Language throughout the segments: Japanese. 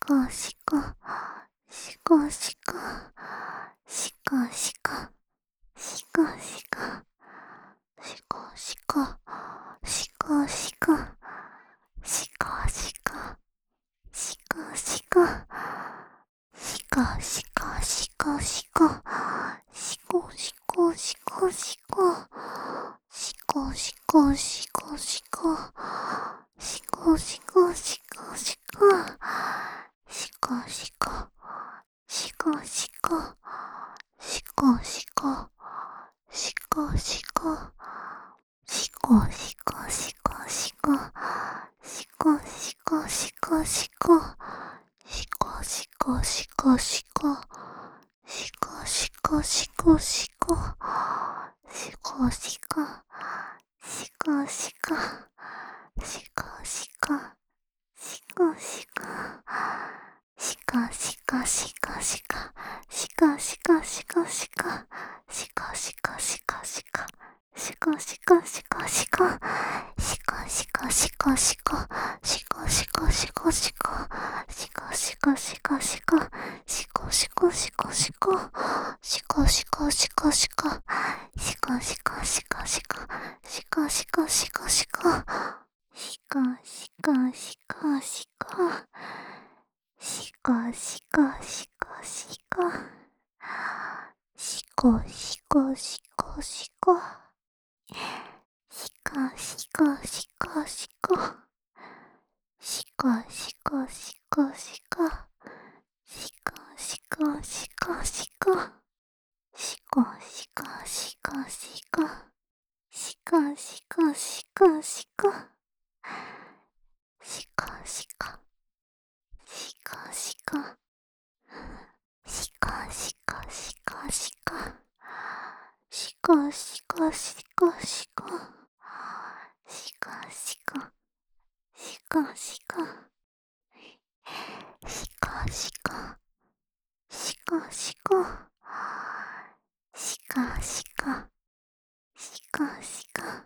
かしか、しかしか、しかしか、しかしか、しかしか、しかしか、しかしか、しかしか、しかしかしかしか、しこしこしこしこ、しこしこしこしこ、しこしこしこしこ、しこしこ、しこしこ、しこしこ、しこしこ、しこしこしこしこ、しこしこしこしこ、しこしこしこしこ、しこしこしこしこ、しこしこ、しこしこ、しこしこ、しこしこ、しかしかしかしか、しかしかしかしか、しかしかしかしか、しかしかしかしか、しかしかしかしか、しかしかしかしか、しかしかしかしか、しかしかしかしか、しかしかしかしか、しかしかしかしか、しかしかしかしか、しかしかしかしか、しかしかしかしか、しこしこしこしこ、しかしかしかしか、しかしかしかしか、しかしかしかしか、しかしかしかしか、しかしかしかしか、しかしか、しかしか、しかしかしかしか、しかしかしかしか、しかしか、しかしか、しかしか、しかしか、しかしか、しかしか、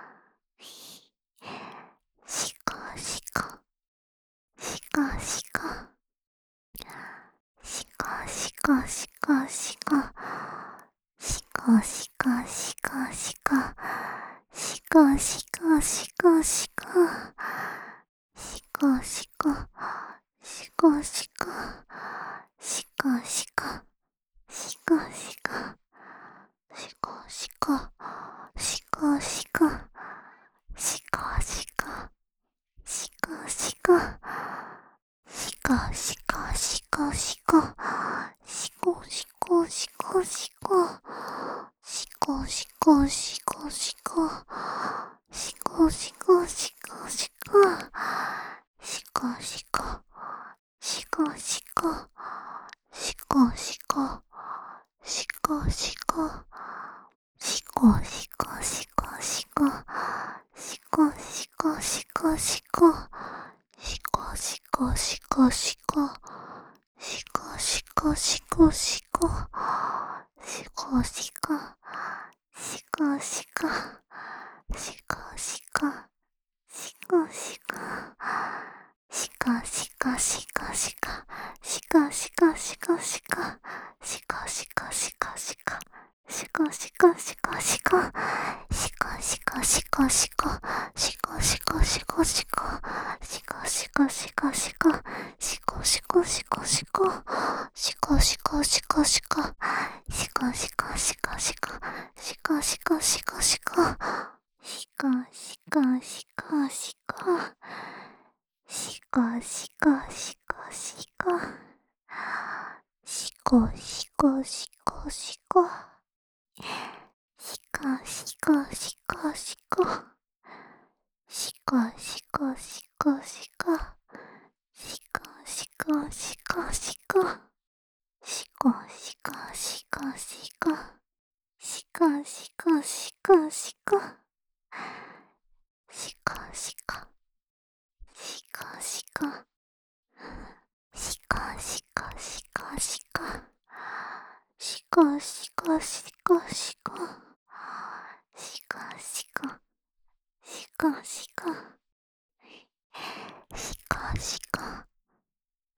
しかしか、しかしか、しかしかしかしか、しかしかしかしか、しかしかしかしか、しかしか、しかしか、しかしか、しかしか、しかしか、しかしか、しかしか、しかしか、しかしかしかしか、しこしこしこしこ、しこしこしこしこ、しこしこしこしこ、しこしこ、しこしこ、しこしこ、しこしこ、しこしこしこしこ、しこしこしこしこ、しこしこしこしこ、しこしこしこしこ、しこしこ、しこしこ、しこしこ、しこしこ、しかしかしかしか、しかしかしかしか、しかしかしかしか、しかしかしかしか、しかしかしかしか、しかしかしかしか、しかしかしかしか、しかしかしかしか、しかしかしかしか、しかしかしかしか、しかしかしかしか、しかしかしかしか、しかしかしかしか、しこしこしこしこ、しかしかしかしか、しかしかしかしか、しかしかしかしか、しかしかしかしか、しかしかしかしか、しかしか、しかしか、しかしかしかしか、しかしかしかしか、しかしか、しかしか、しかしか、し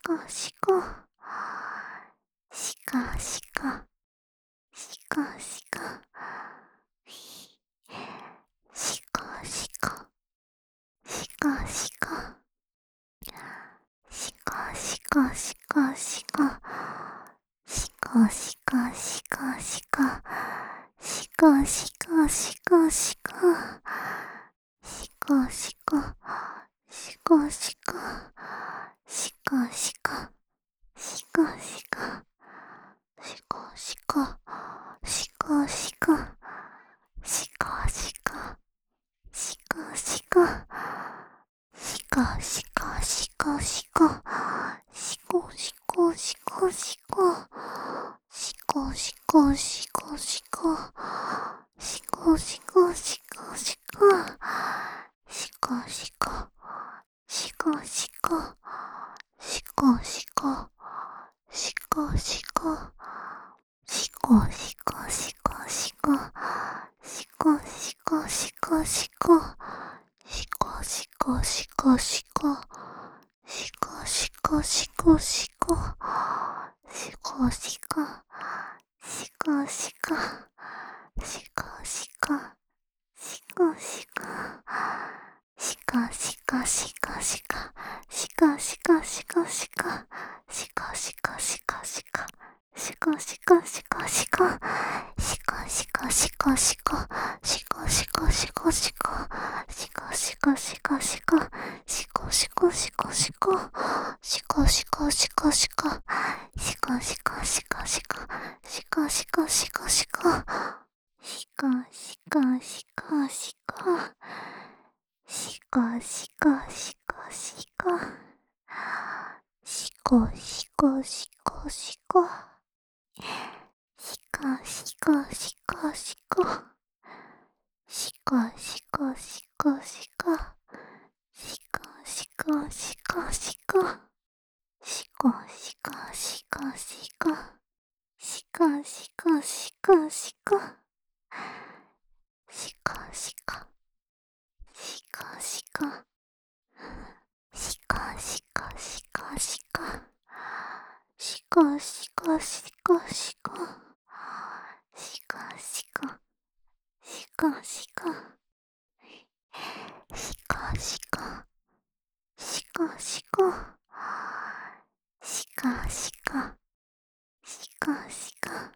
かしか、しかしか、しかしか、しかしか、しかしか、しかしかしかしか、しかしかしかしか、しかしかしかしか、しかしか、しかしか、しかしか、しかしか、しかしか、しかしか、しかしか、しかしか、しかしかしかしか、しこしこしこしこ、しこしこしこしこ、しこしこしこしこ、しこしこ、しこしこ、しこしこ、しこしこ、しこしこしこしこ、しこしこしこしこ、しこしこしこしこ、しこしこしこしこ、しこしこ、しこしこ、しこしこ、しこしこ、しかしかしかしか、しかしかしかしか、しかしかしかしか、しかしかしかしか、しかしかしかしか、しかしかしかしか、しかしかしかしか、しかしかしかしか、しかしかしかしか、しかしかしかしか、しかしかしかしか、しかしかしかしか、しかしかしかしか、しかしかしかしか、しかしかしかしか、しかしかしかしか、しかしかしかしか、しかしかしかしか、しかしかしかしか、しかしか、しかしか、しかしかしかしか、しかしかしかしか、しかしか、しかしか、しかしか、しかしか、しかしか、しかしか、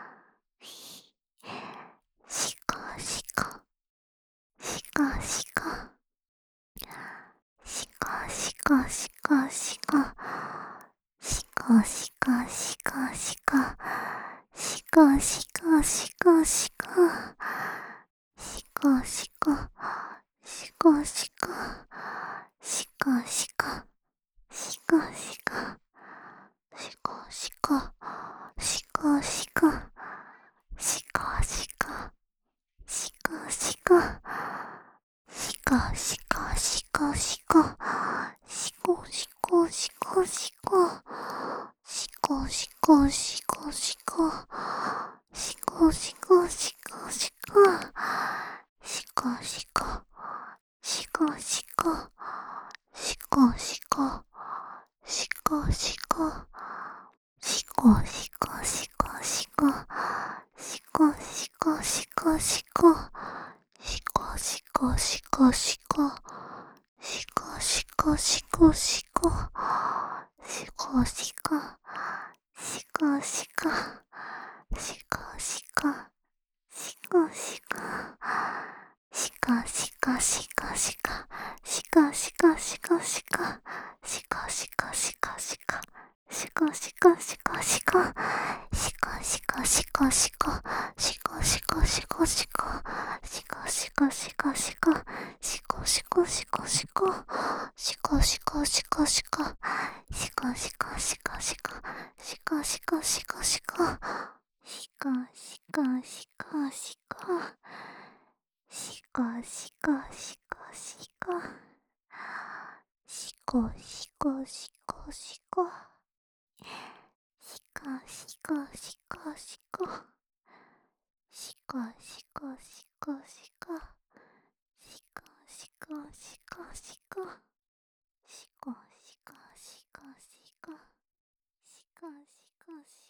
しかしか、しかしか、しかしかしかしか、しかしかしかしか、しかしかしかしか、しかしか、しかしか、しかしか、しかしか、しかしか、しかしか、しかしか、しかしか、しかしかしかしか、しこしこしこしこ、しこしこしこしこ、しこしこしこしこ、しこしこ、しこしこ、しこしこ、しこしこ、しこしこしこしこ、しこしこしこしこ、しこしこしこしこ、しこしこしこしこ、しこしこ、しこしこ、しこしこ、しこしこ、しかしかしかしか、しかしかしかしか、しかしかしかしか、しかしかしかしか、しかしかしかしか、しかしかしかしか、しかしかしかしか、しかしかしかしか、しかしかしかしか、しかしかしかしか、しかしかしかしか、しかしかしかしか、しかしかしかしか、しかしかしかしか、しかしかしかしか、しかしかしかしか、しかしかしかしか、しかしかしかしか。 かし